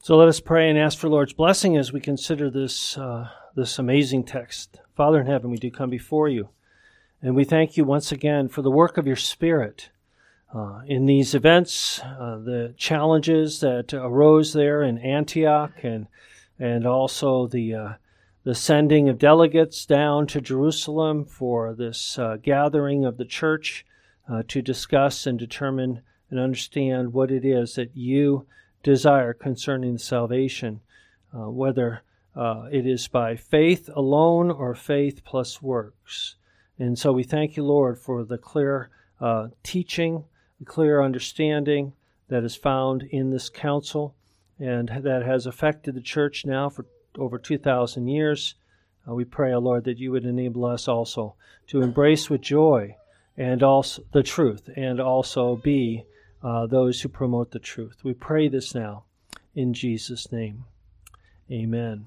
So let us pray and ask for Lord's blessing as we consider this amazing text. Father in heaven, we do come before you, and we thank you once again for the work of your Spirit in these events, the challenges that arose there in Antioch, and also the sending of delegates down to Jerusalem for this gathering of the church to discuss and determine and understand what it is that you desire concerning salvation, whether it is by faith alone or faith plus works. And so we thank you, Lord, for the clear teaching, the clear understanding that is found in this council and that has affected the church now for over 2,000 years. We pray, O Lord, that you would enable us also to embrace with joy and also the truth and also be those who promote the truth. We pray this now in Jesus' name. Amen.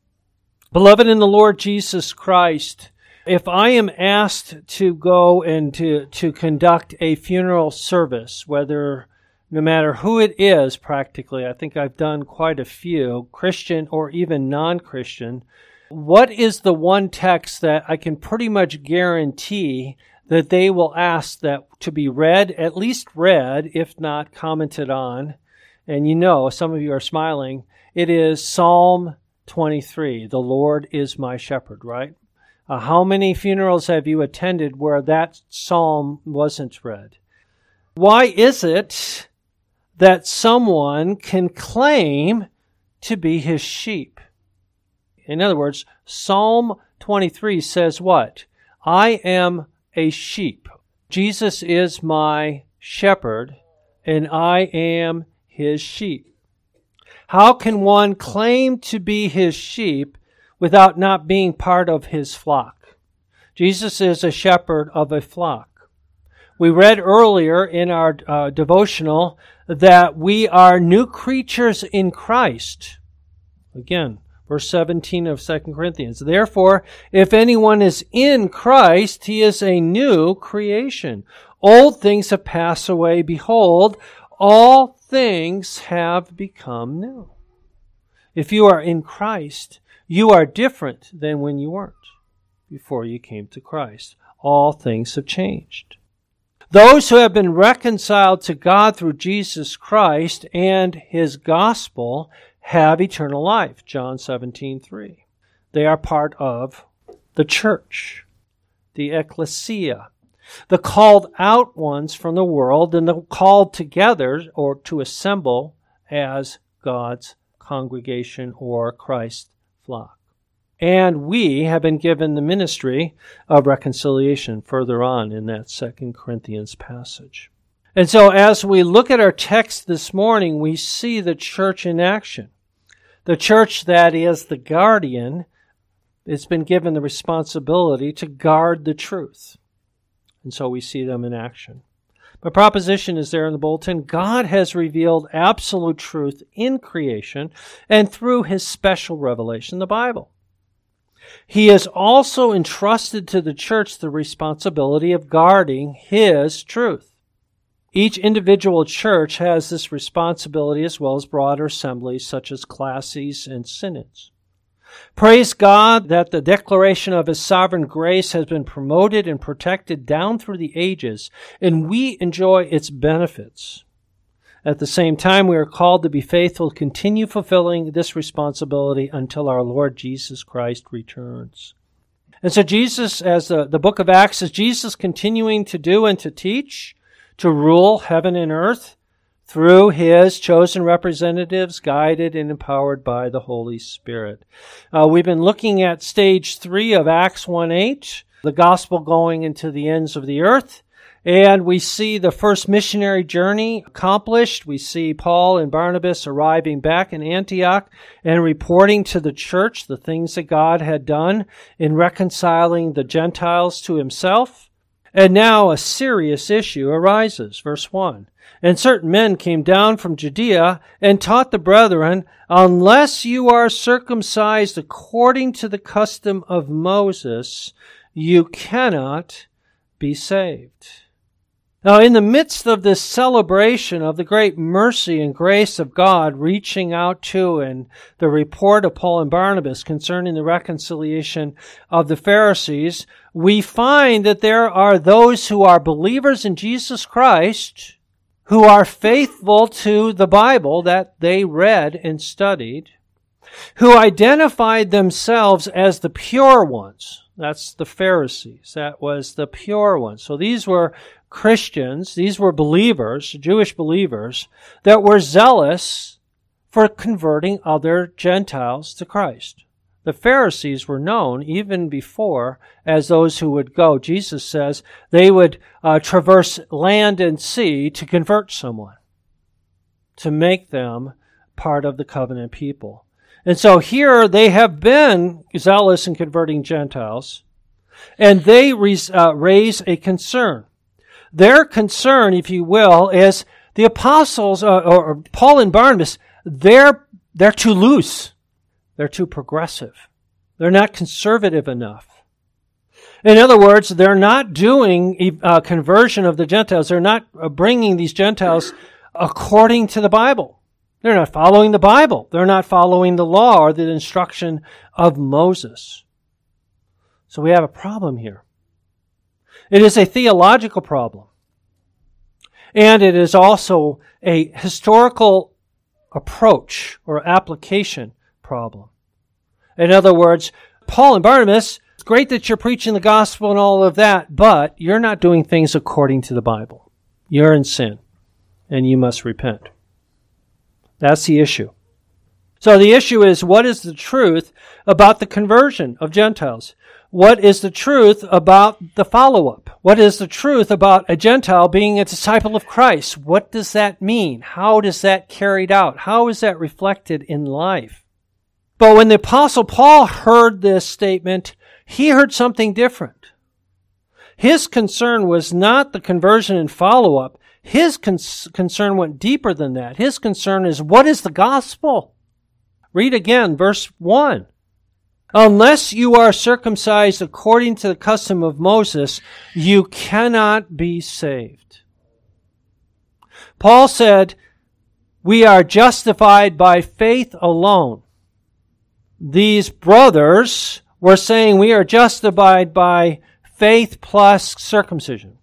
Beloved in the Lord Jesus Christ, if I am asked to go and to conduct a funeral service, no matter who it is practically, I think I've done quite a few, Christian or even non-Christian, what is the one text that I can pretty much guarantee that they will ask that to be read, at least read, if not commented on? And you know, some of you are smiling. It is Psalm 23, the Lord is my shepherd, right? How many funerals have you attended where that psalm wasn't read? Why is it that someone can claim to be his sheep? In other words, Psalm 23 says what? I am a sheep. Jesus is my shepherd, and I am his sheep. How can one claim to be his sheep without not being part of his flock? Jesus is a shepherd of a flock. We read earlier in our devotional that we are new creatures in Christ. Again, verse 17 of 2 Corinthians. Therefore, if anyone is in Christ, he is a new creation. Old things have passed away. Behold, all things have become new. If you are in Christ, you are different than when you weren't before you came to Christ. All things have changed. Those who have been reconciled to God through Jesus Christ and his gospel have eternal life. John 17:3. They are part of the church, the ecclesia, the called out ones from the world and the called together or to assemble as God's congregation or Christ's flock. And we have been given the ministry of reconciliation further on in that 2 Corinthians passage. And so as we look at our text this morning, we see the church in action. The church that is the guardian, it's been given the responsibility to guard the truth. And so we see them in action. My proposition is there in the bulletin. God has revealed absolute truth in creation and through his special revelation, the Bible. He has also entrusted to the church the responsibility of guarding his truth. Each individual church has this responsibility as well as broader assemblies such as classes and synods. Praise God that the declaration of his sovereign grace has been promoted and protected down through the ages, and we enjoy its benefits. At the same time, we are called to be faithful, continue fulfilling this responsibility until our Lord Jesus Christ returns. And so Jesus, as the book of Acts, is Jesus continuing to do and to teach, to rule heaven and earth through his chosen representatives, guided and empowered by the Holy Spirit. We've been looking at stage 3 of Acts 1:8, the gospel going into the ends of the earth. And we see the first missionary journey accomplished. We see Paul and Barnabas arriving back in Antioch and reporting to the church the things that God had done in reconciling the Gentiles to himself. And now a serious issue arises. Verse 1. And certain men came down from Judea and taught the brethren, unless you are circumcised according to the custom of Moses, you cannot be saved. Now, in the midst of this celebration of the great mercy and grace of God reaching out to and the report of Paul and Barnabas concerning the reconciliation of the Pharisees, we find that there are those who are believers in Jesus Christ, who are faithful to the Bible that they read and studied, who identified themselves as the pure ones. That's the Pharisees. That was the pure ones. So these were Christians, these were believers, Jewish believers, that were zealous for converting other Gentiles to Christ. The Pharisees were known even before as those who would go. Jesus says they would traverse land and sea to convert someone, to make them part of the covenant people. And so here they have been zealous in converting Gentiles, and they raise a concern. Their concern, if you will, is the apostles, or Paul and Barnabas, they're too loose. They're too progressive. They're not conservative enough. In other words, they're not doing conversion of the Gentiles. They're not bringing these Gentiles according to the Bible. They're not following the Bible. They're not following the law or the instruction of Moses. So we have a problem here. It is a theological problem. And it is also a historical approach or application problem. In other words, Paul and Barnabas, it's great that you're preaching the gospel and all of that, but you're not doing things according to the Bible. You're in sin, and you must repent. That's the issue. So the issue is, what is the truth about the conversion of Gentiles? What is the truth about the follow-up? What is the truth about a Gentile being a disciple of Christ? What does that mean? How does that carried out? How is that reflected in life? But when the Apostle Paul heard this statement, he heard something different. His concern was not the conversion and follow-up. His concern went deeper than that. His concern is, what is the gospel? Read again, verse 1. Unless you are circumcised according to the custom of Moses, you cannot be saved. Paul said, we are justified by faith alone. These brothers were saying we are justified by faith plus circumcision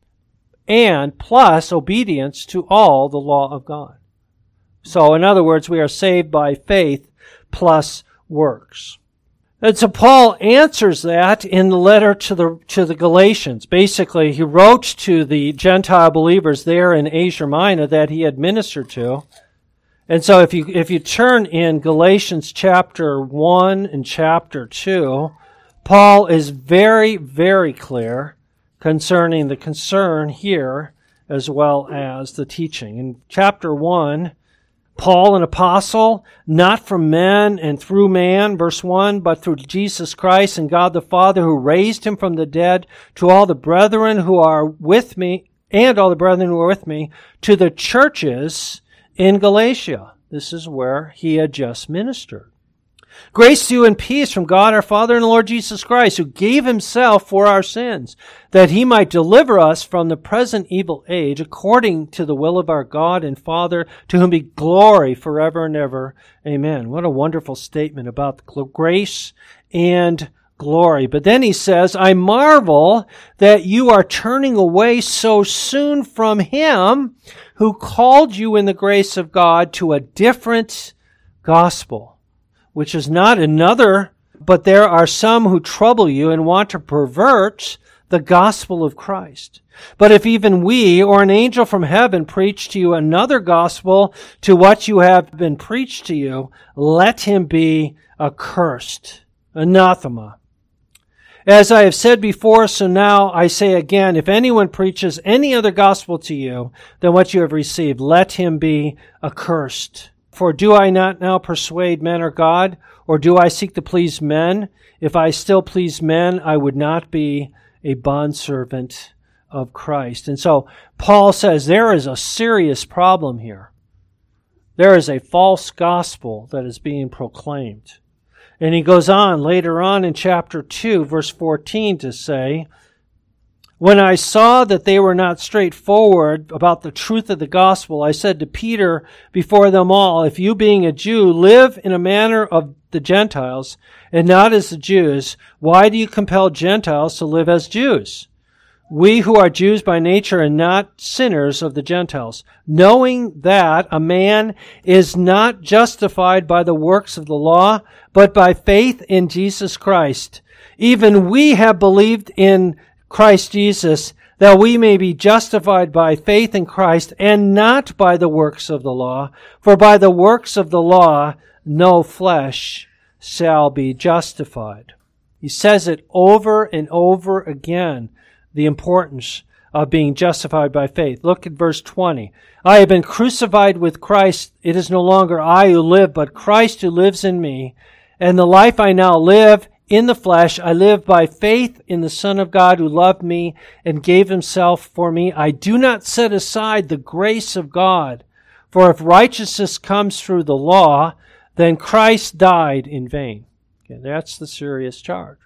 and plus obedience to all the law of God. So, in other words, we are saved by faith plus works. And so Paul answers that in the letter to the Galatians. Basically, he wrote to the Gentile believers there in Asia Minor that he had ministered to. And so if you turn in Galatians chapter 1 and chapter 2, Paul is very, very clear concerning the concern here as well as the teaching. In chapter 1, Paul, an apostle, not from men and through man, verse 1, but through Jesus Christ and God the Father who raised him from the dead, to all the brethren who are with me, and all the brethren who are with me, to the churches in Galatia. This is where he had just ministered. Grace to you and peace from God our Father and the Lord Jesus Christ, who gave himself for our sins, that he might deliver us from the present evil age, according to the will of our God and Father, to whom be glory forever and ever. Amen. What a wonderful statement about grace and glory. But then he says, I marvel that you are turning away so soon from him who called you in the grace of God to a different gospel, which is not another, but there are some who trouble you and want to pervert the gospel of Christ. But if even we or an angel from heaven preach to you another gospel to what you have been preached to you, let him be accursed. Anathema. As I have said before, so now I say again, if anyone preaches any other gospel to you than what you have received, let him be accursed. For do I not now persuade men or God, or do I seek to please men? If I still please men, I would not be a bondservant of Christ. And so Paul says there is a serious problem here. There is a false gospel that is being proclaimed. And he goes on later on in chapter 2, verse 14 to say, When I saw that they were not straightforward about the truth of the gospel, I said to Peter before them all, if you being a Jew live in a manner of the Gentiles and not as the Jews, why do you compel Gentiles to live as Jews? We who are Jews by nature and not sinners of the Gentiles, knowing that a man is not justified by the works of the law, but by faith in Jesus Christ. Even we have believed in Christ Jesus, that we may be justified by faith in Christ and not by the works of the law. For by the works of the law, no flesh shall be justified. He says it over and over again, the importance of being justified by faith. Look at verse 20. I have been crucified with Christ. It is no longer I who live, but Christ who lives in me. And the life I now live in the flesh, I live by faith in the Son of God who loved me and gave himself for me. I do not set aside the grace of God, for if righteousness comes through the law, then Christ died in vain. Okay, that's the serious charge.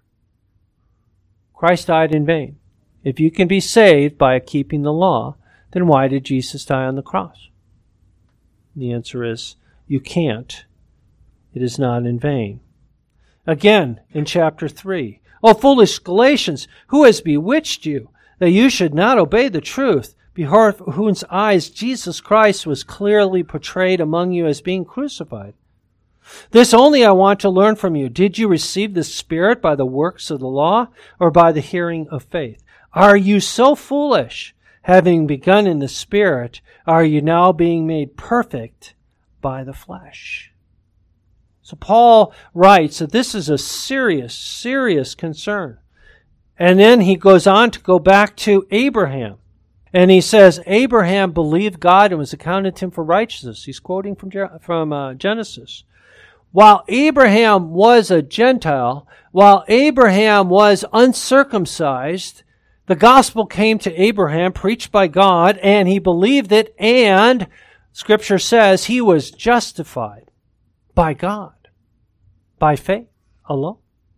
Christ died in vain. If you can be saved by keeping the law, then why did Jesus die on the cross? The answer is, you can't. It is not in vain. Again, in chapter 3, O foolish Galatians, who has bewitched you, that you should not obey the truth, before whose eyes Jesus Christ was clearly portrayed among you as being crucified? This only I want to learn from you. Did you receive the Spirit by the works of the law, or by the hearing of faith? Are you so foolish? Having begun in the Spirit, are you now being made perfect by the flesh? So Paul writes that this is a serious, serious concern. And then he goes on to go back to Abraham. And he says, Abraham believed God and was accounted to him for righteousness. He's quoting from Genesis. While Abraham was a Gentile, while Abraham was uncircumcised, the gospel came to Abraham, preached by God, and he believed it, and Scripture says he was justified by God. By faith alone.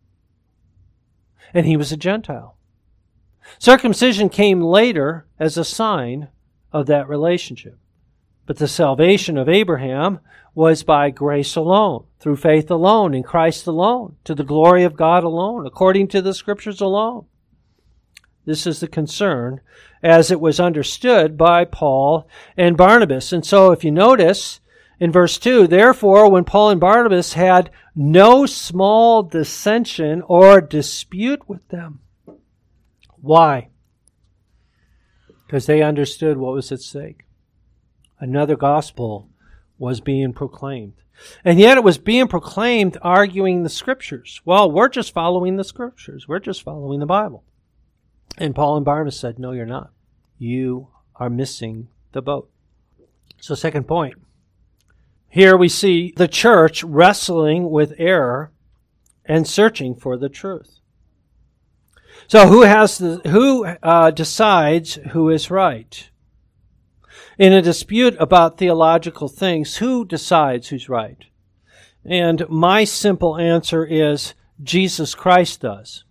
And he was a Gentile. Circumcision came later as a sign of that relationship. But the salvation of Abraham was by grace alone, through faith alone, in Christ alone, to the glory of God alone, according to the Scriptures alone. This is the concern as it was understood by Paul and Barnabas. And so if you notice, in verse 2, therefore, when Paul and Barnabas had no small dissension or dispute with them. Why? Because they understood what was at stake. Another gospel was being proclaimed. And yet it was being proclaimed arguing the Scriptures. Well, we're just following the Scriptures. We're just following the Bible. And Paul and Barnabas said, no, you're not. You are missing the boat. So second point. Here we see the church wrestling with error and searching for the truth. So who decides who is right? In a dispute about theological things, who decides who's right? And my simple answer is Jesus Christ does.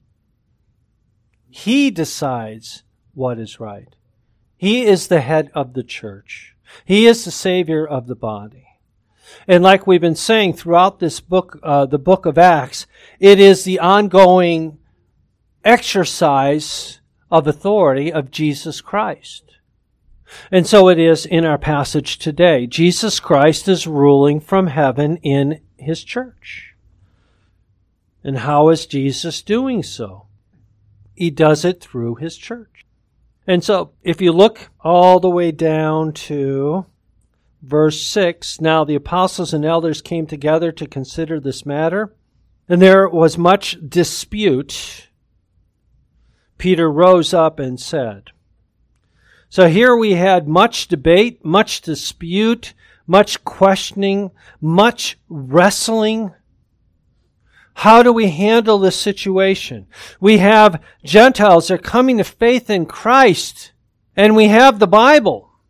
He decides what is right. He is the head of the church. He is the Savior of the body. And like we've been saying throughout this book, the book of Acts, it is the ongoing exercise of authority of Jesus Christ. And so it is in our passage today. Jesus Christ is ruling from heaven in His church. And how is Jesus doing so? He does it through His church. And so if you look all the way down to verse 6, now the apostles and elders came together to consider this matter, and there was much dispute. Peter rose up and said. So here we had much debate, much dispute, much questioning, much wrestling. How do we handle this situation? We have Gentiles that are coming to faith in Christ, and we have the Bible.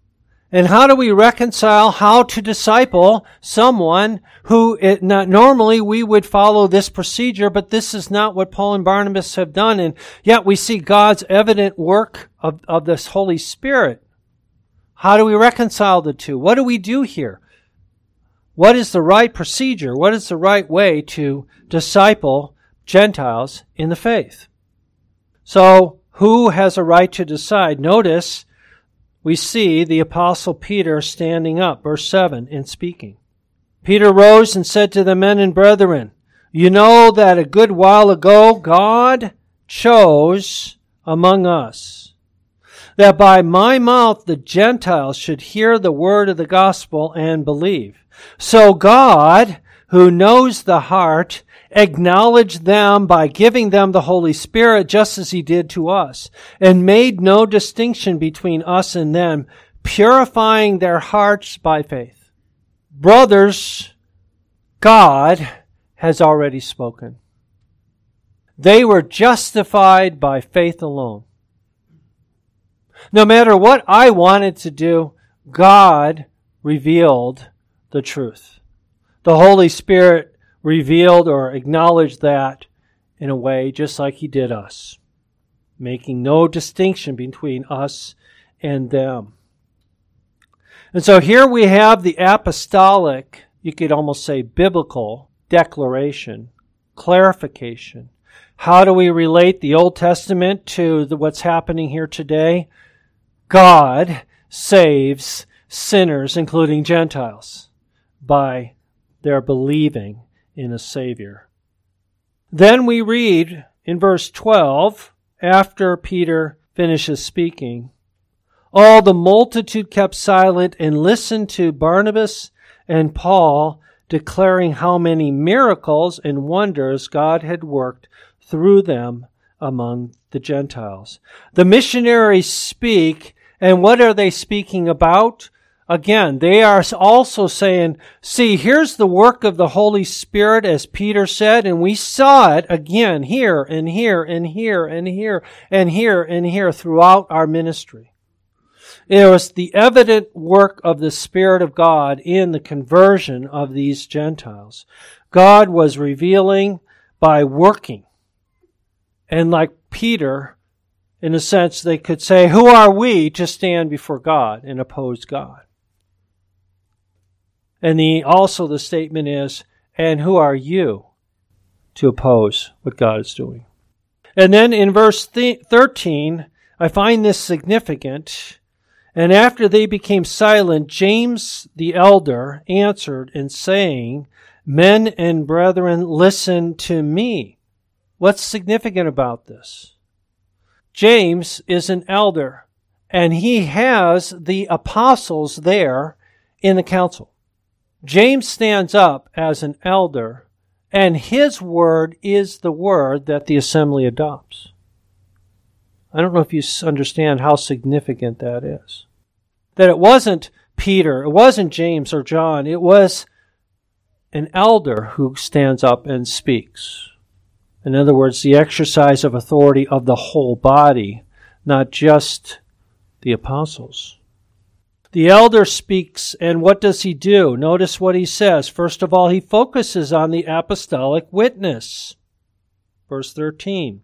And how do we reconcile how to disciple someone who normally we would follow this procedure, but this is not what Paul and Barnabas have done. And yet we see God's evident work of this Holy Spirit. How do we reconcile the two? What do we do here? What is the right procedure? What is the right way to disciple Gentiles in the faith? So, who has a right to decide? Notice we see the Apostle Peter standing up, verse 7, and speaking. Peter rose and said to the men and brethren, you know that a good while ago God chose among us, that by my mouth the Gentiles should hear the word of the gospel and believe. So God, who knows the heart, acknowledged them by giving them the Holy Spirit just as He did to us, and made no distinction between us and them, purifying their hearts by faith. Brothers, God has already spoken. They were justified by faith alone. No matter what I wanted to do, God revealed the truth. The Holy Spirit revealed or acknowledged that in a way just like He did us, making no distinction between us and them. And so here we have the apostolic, you could almost say biblical, declaration, clarification. How do we relate the Old Testament to what's happening here today? God saves sinners, including Gentiles, by their believing in a Savior. Then we read in verse 12, after Peter finishes speaking, all the multitude kept silent and listened to Barnabas and Paul, declaring how many miracles and wonders God had worked through them among the Gentiles. The missionaries speak, and what are they speaking about? Again, they are also saying, see, here's the work of the Holy Spirit, as Peter said, and we saw it again here and here and here and here and here and here throughout our ministry. It was the evident work of the Spirit of God in the conversion of these Gentiles. God was revealing by working. And like Peter, in a sense, they could say, who are we to stand before God and oppose God? And also the statement is, and who are you to oppose what God is doing? And then in verse 13, I find this significant. And after they became silent, James the elder answered and saying, men and brethren, listen to me. What's significant about this? James is an elder, and he has the apostles there in the council. James stands up as an elder, and his word is the word that the assembly adopts. I don't know if you understand how significant that is. That it wasn't Peter, it wasn't James or John, it was an elder who stands up and speaks. In other words, the exercise of authority of the whole body, not just the apostles. The elder speaks, and what does he do? Notice what he says. First of all, he focuses on the apostolic witness. Verse 13.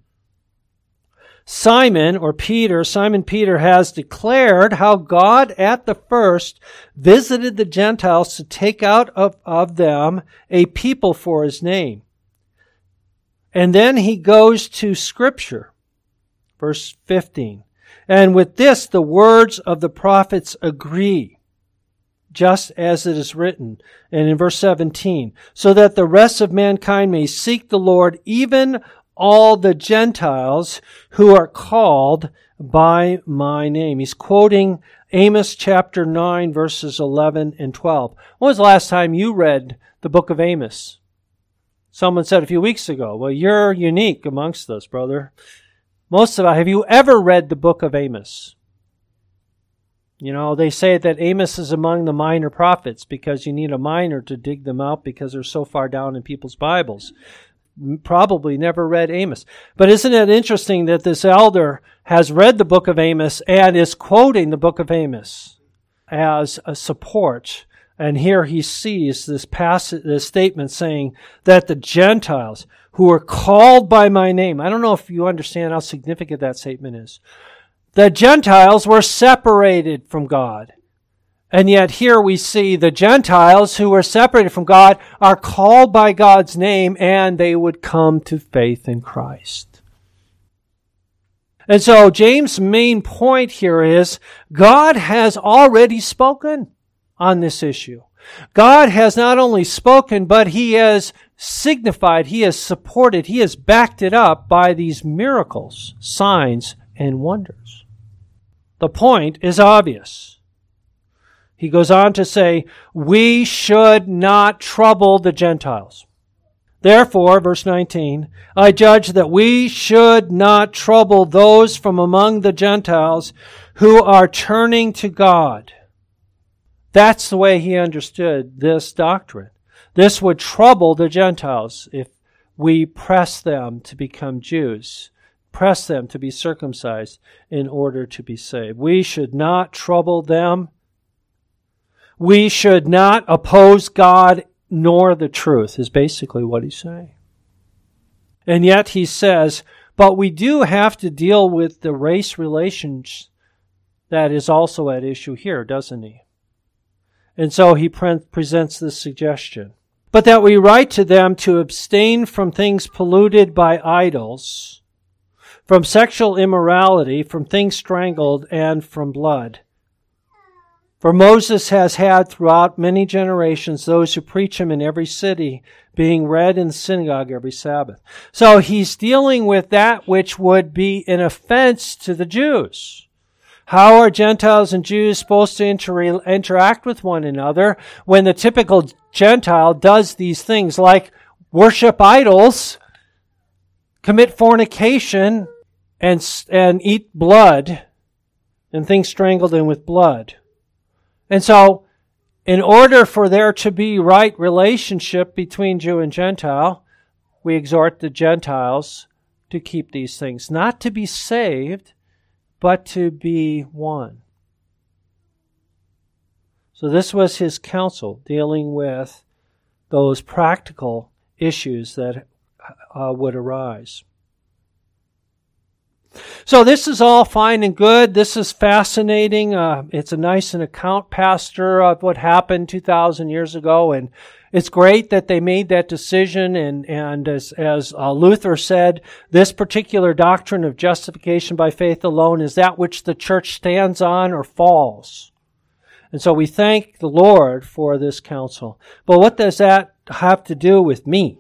Simon Peter has declared how God at the first visited the Gentiles to take out of them a people for His name. And then he goes to Scripture. Verse 15. And with this, the words of the prophets agree, just as it is written. And in verse 17, so that the rest of mankind may seek the Lord, even all the Gentiles who are called by my name. He's quoting Amos chapter 9, verses 11 and 12. When was the last time you read the book of Amos? Someone said a few weeks ago, well, you're unique amongst us, brother. Most of us, have you ever read the book of Amos? You know, they say that Amos is among the minor prophets because you need a minor to dig them out because they're so far down in people's Bibles. Probably never read Amos. But isn't it interesting that this elder has read the book of Amos and is quoting the book of Amos? as a support. And here he sees this statement saying that the Gentiles who are called by my name, I don't know if you understand how significant that statement is. The Gentiles were separated from God. And yet here we see the Gentiles who were separated from God are called by God's name, and they would come to faith in Christ. And so James' main point here is God has already spoken on this issue. God has not only spoken, but He has signified, He has supported, He has backed it up by these miracles, signs, and wonders. The point is obvious. He goes on to say, we should not trouble the Gentiles. Therefore, verse 19, I judge that we should not trouble those from among the Gentiles who are turning to God. That's the way he understood this doctrine. This would trouble the Gentiles if we press them to become Jews, press them to be circumcised in order to be saved. We should not trouble them. We should not oppose God nor the truth, is basically what he's saying. And yet he says, but we do have to deal with the race relations that is also at issue here, doesn't he? And so he presents this suggestion. But that we write to them to abstain from things polluted by idols, from sexual immorality, from things strangled, and from blood. For Moses has had throughout many generations those who preach him in every city, being read in the synagogue every Sabbath. So he's dealing with that which would be an offense to the Jews. How are Gentiles and Jews supposed to interact with one another when the typical Gentile does these things like worship idols, commit fornication, and eat blood, and things strangled and with blood? And so, in order for there to be right relationship between Jew and Gentile, we exhort the Gentiles to keep these things, not to be saved, but to be one. So this was his counsel, dealing with those practical issues that would arise. So this is all fine and good. This is fascinating. It's a nice account, Pastor, of what happened 2,000 years ago, and it's great that they made that decision. And as Luther said, this particular doctrine of justification by faith alone is that which the church stands on or falls. And so we thank the Lord for this counsel. But what does that have to do with me?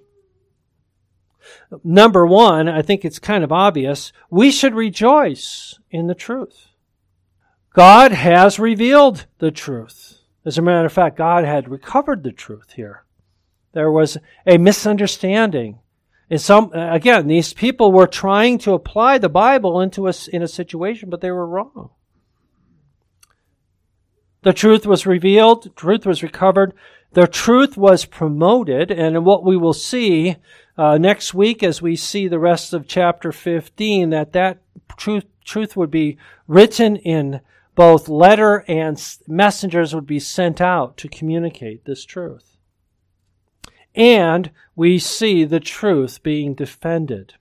Number one, I think it's kind of obvious, we should rejoice in the truth. God has revealed the truth. As a matter of fact, God had recovered the truth here. There was a misunderstanding. Again, these people were trying to apply the Bible in a situation, but they were wrong. The truth was revealed, the truth was recovered, the truth was promoted, and what we will see next week as we see the rest of chapter 15, that truth would be written in both letter and messengers would be sent out to communicate this truth. And we see the truth being defended.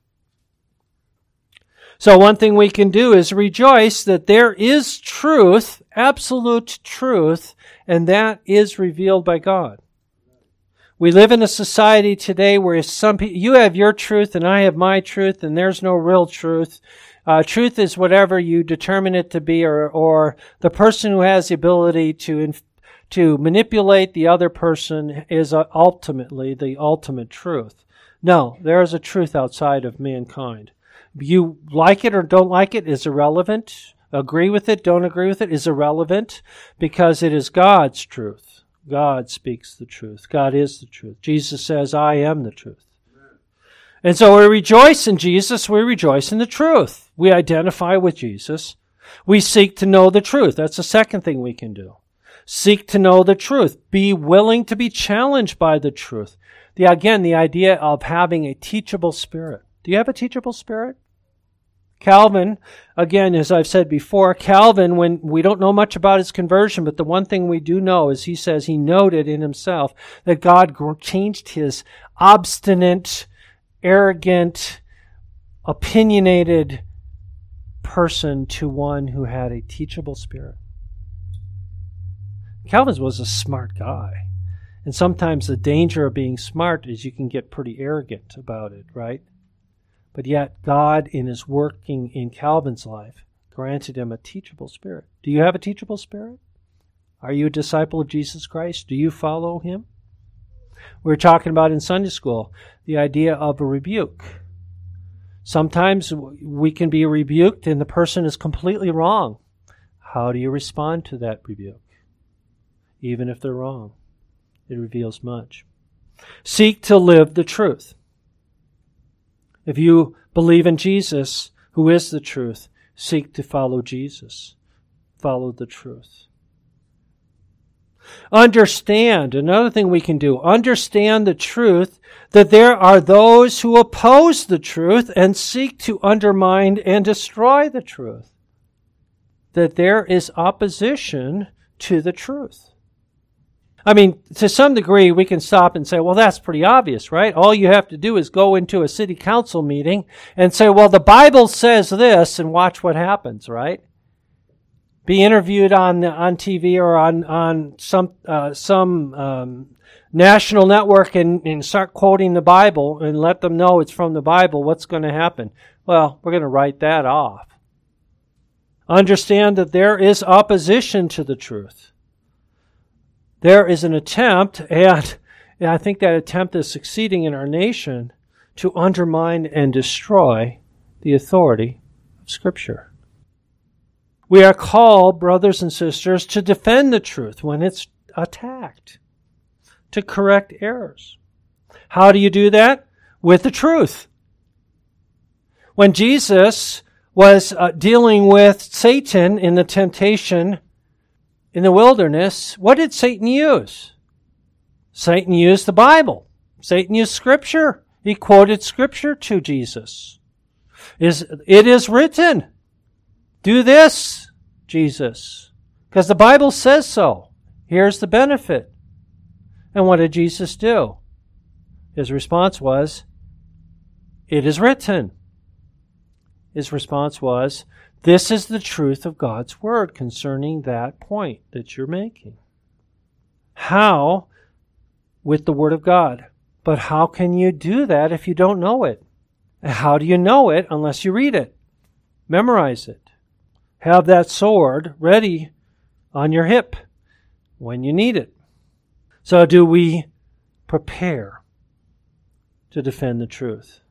So one thing we can do is rejoice that there is truth, absolute truth, and that is revealed by God. We live in a society today where some people, you have your truth and I have my truth, and there's no real truth. Truth is whatever you determine it to be, or the person who has the ability to manipulate the other person is ultimately the ultimate truth. No, there is a truth outside of mankind. You like it or don't like it is irrelevant. Agree with it, don't agree with it is irrelevant, because it is God's truth. God speaks the truth. God is the truth. Jesus says, I am the truth. And so we rejoice in Jesus. We rejoice in the truth. We identify with Jesus. We seek to know the truth. That's the second thing we can do. Seek to know the truth. Be willing to be challenged by the truth. The idea of having a teachable spirit. Do you have a teachable spirit? Calvin, again, as I've said before, Calvin, when we don't know much about his conversion, but the one thing we do know is he says he noted in himself that God changed his obstinate, arrogant, opinionated person to one who had a teachable spirit. Calvin was a smart guy. And sometimes the danger of being smart is you can get pretty arrogant about it, right? But yet God, in his working in Calvin's life, granted him a teachable spirit. Do you have a teachable spirit? Are you a disciple of Jesus Christ? Do you follow him? We were talking about in Sunday school the idea of a rebuke. Sometimes we can be rebuked and the person is completely wrong. How do you respond to that rebuke? Even if they're wrong, it reveals much. Seek to live the truth. If you believe in Jesus, who is the truth, seek to follow Jesus. Follow the truth. Understand, another thing we can do, understand the truth that there are those who oppose the truth and seek to undermine and destroy the truth. That there is opposition to the truth. I mean, to some degree, we can stop and say, well, that's pretty obvious, right? All you have to do is go into a city council meeting and say, well, the Bible says this, and watch what happens, right? Be interviewed on TV or on some national network and start quoting the Bible and let them know it's from the Bible. What's going to happen? Well, we're going to write that off. Understand that there is opposition to the truth. There is an attempt, and I think that attempt is succeeding in our nation, to undermine and destroy the authority of Scripture. We are called, brothers and sisters, to defend the truth when it's attacked, to correct errors. How do you do that? With the truth. When Jesus was dealing with Satan in the temptation in the wilderness, what did Satan use? Satan used the Bible. Satan used Scripture. He quoted Scripture to Jesus. It is written, do this, Jesus, because the Bible says so. Here's the benefit. And what did Jesus do? His response was, it is written. His response was, this is the truth of God's Word concerning that point that you're making. How? With the Word of God. But how can you do that if you don't know it? How do you know it unless you read it? Memorize it. Have that sword ready on your hip when you need it. So do we prepare to defend the truth?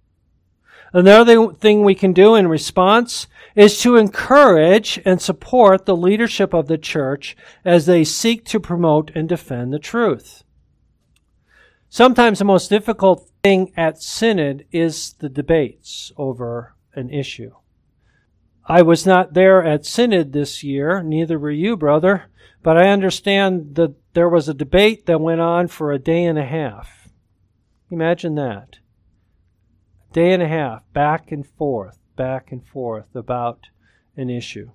Another thing we can do in response is to encourage and support the leadership of the church as they seek to promote and defend the truth. Sometimes the most difficult thing at Synod is the debates over an issue. I was not there at Synod this year, neither were you, brother, but I understand that there was a debate that went on for a day and a half. Imagine that. Day and a half, back and forth about an issue.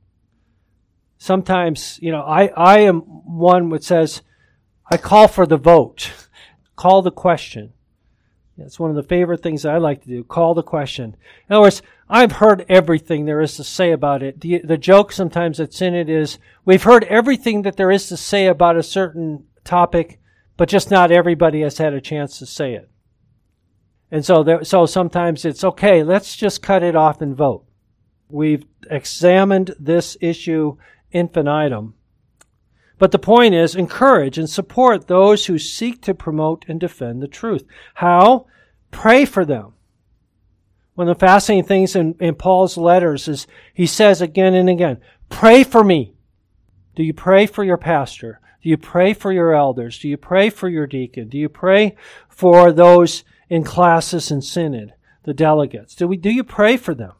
Sometimes, I am one that says, I call for the vote. Call the question. It's one of the favorite things I like to do, call the question. In other words, I've heard everything there is to say about it. The joke sometimes at Synod is, we've heard everything that there is to say about a certain topic, but just not everybody has had a chance to say it. And so sometimes it's, okay, let's just cut it off and vote. We've examined this issue infinitum. But the point is, encourage and support those who seek to promote and defend the truth. How? Pray for them. One of the fascinating things in Paul's letters is he says again and again, pray for me. Do you pray for your pastor? Do you pray for your elders? Do you pray for your deacon? Do you pray for those in classes and synod, the delegates? Do you pray for them?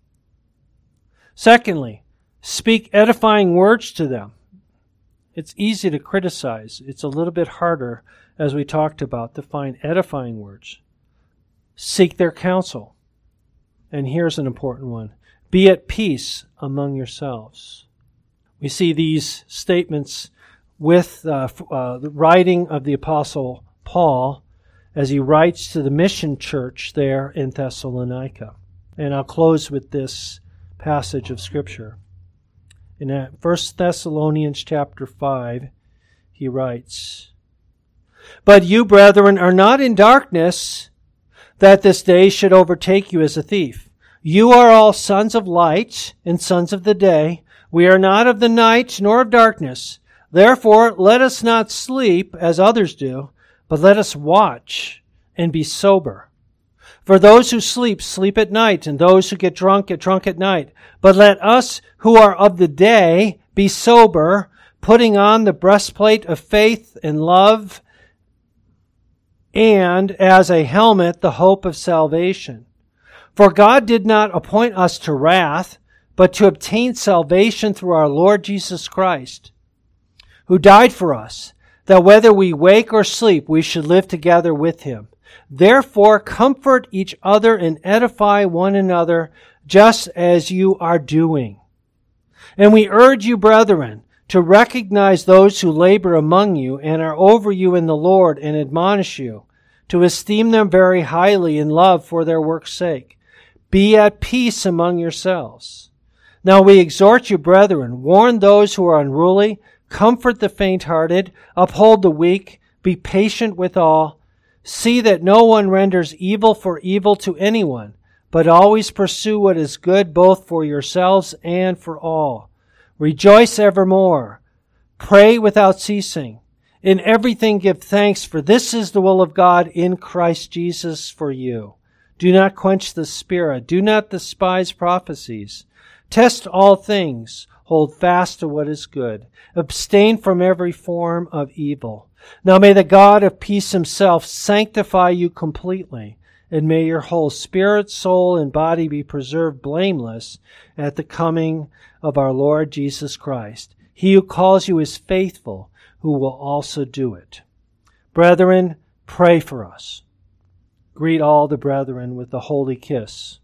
Secondly, speak edifying words to them. It's easy to criticize. It's a little bit harder, as we talked about, to find edifying words. Seek their counsel And here's an important one. Be at peace among yourselves. We see these statements with the writing of the Apostle Paul as he writes to the mission church there in Thessalonica. And I'll close with this passage of Scripture. In 1 Thessalonians chapter 5, he writes, "But you, brethren, are not in darkness, that this day should overtake you as a thief. You are all sons of light and sons of the day. We are not of the night nor of darkness. Therefore, let us not sleep as others do, but let us watch and be sober. For those who sleep, sleep at night, and those who get drunk at night. But let us who are of the day be sober, putting on the breastplate of faith and love, and as a helmet the hope of salvation. For God did not appoint us to wrath, but to obtain salvation through our Lord Jesus Christ, who died for us, that whether we wake or sleep, we should live together with him. Therefore, comfort each other and edify one another, just as you are doing. And we urge you, brethren, to recognize those who labor among you and are over you in the Lord and admonish you, to esteem them very highly in love for their work's sake. Be at peace among yourselves. Now we exhort you, brethren, warn those who are unruly, comfort the faint-hearted, uphold the weak, be patient with all. See that no one renders evil for evil to anyone, but always pursue what is good both for yourselves and for all. Rejoice evermore. Pray without ceasing. In everything give thanks, for this is the will of God in Christ Jesus for you. Do not quench the Spirit. Do not despise prophecies. Test all things. Hold fast to what is good. Abstain from every form of evil. Now may the God of peace himself sanctify you completely, and may your whole spirit, soul, and body be preserved blameless at the coming of our Lord Jesus Christ. He who calls you is faithful, who will also do it. Brethren, pray for us. Greet all the brethren with a holy kiss.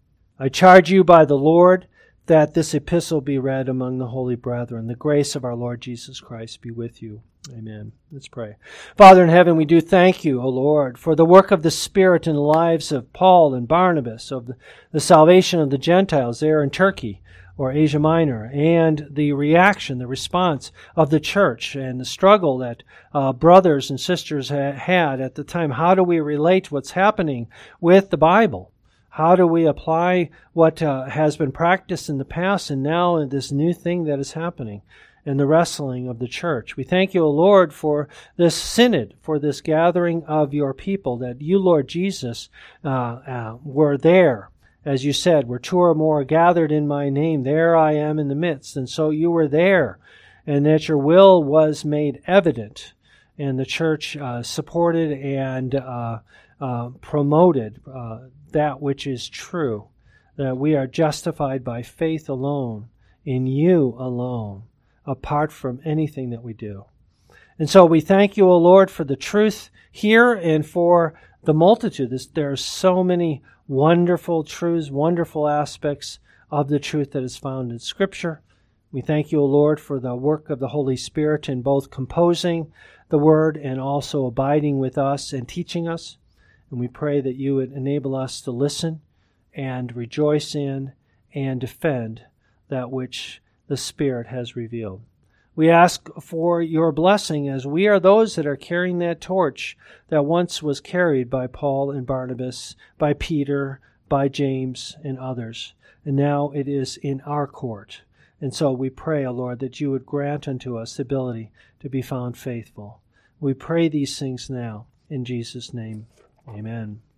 I charge you by the Lord that this epistle be read among the holy brethren. The grace of our Lord Jesus Christ be with you. Amen. Let's pray. Father in heaven, we do thank you, O Lord, for the work of the Spirit in the lives of Paul and Barnabas, of the salvation of the Gentiles there in Turkey or Asia Minor, and the reaction, the response of the church and the struggle that brothers and sisters had at the time. How do we relate what's happening with the Bible? How do we apply what has been practiced in the past and now in this new thing that is happening in the wrestling of the church? We thank you, O Lord, for this synod, for this gathering of your people, that you, Lord Jesus, were there. As you said, where two or more are gathered in my name, there I am in the midst. And so you were there, and that your will was made evident. And the church supported and promoted that which is true, that we are justified by faith alone, in you alone, apart from anything that we do. And so we thank you, O Lord, for the truth here and for the multitude. There are so many wonderful truths, wonderful aspects of the truth that is found in Scripture. We thank you, O Lord, for the work of the Holy Spirit in both composing the Word and also abiding with us and teaching us. And we pray that you would enable us to listen and rejoice in and defend that which the Spirit has revealed. We ask for your blessing as we are those that are carrying that torch that once was carried by Paul and Barnabas, by Peter, by James, and others. And now it is in our court. And so we pray, O Lord, that you would grant unto us the ability to be found faithful. We pray these things now in Jesus' name. Amen.